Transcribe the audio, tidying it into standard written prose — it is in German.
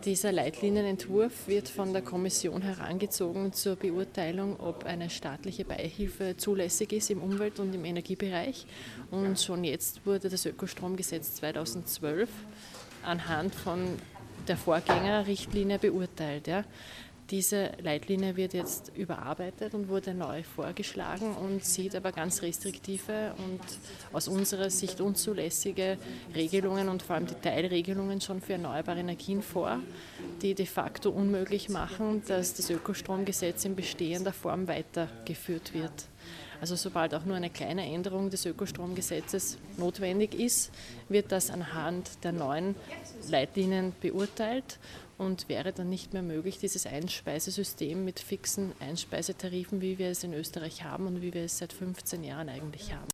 Dieser Leitlinienentwurf wird von der Kommission herangezogen zur Beurteilung, ob eine staatliche Beihilfe zulässig ist im Umwelt- und im Energiebereich. Und schon jetzt wurde das Ökostromgesetz 2012 anhand von der Vorgängerrichtlinie beurteilt. Ja. Diese Leitlinie wird jetzt überarbeitet und wurde neu vorgeschlagen und sieht aber ganz restriktive und aus unserer Sicht unzulässige Regelungen und vor allem die Teilregelungen schon für erneuerbare Energien vor, die de facto unmöglich machen, dass das Ökostromgesetz in bestehender Form weitergeführt wird. Also sobald auch nur eine kleine Änderung des Ökostromgesetzes notwendig ist, wird das anhand der neuen Leitlinien beurteilt und wäre dann nicht mehr möglich, dieses Einspeisesystem mit fixen Einspeisetarifen, wie wir es in Österreich haben und wie wir es seit 15 Jahren eigentlich haben.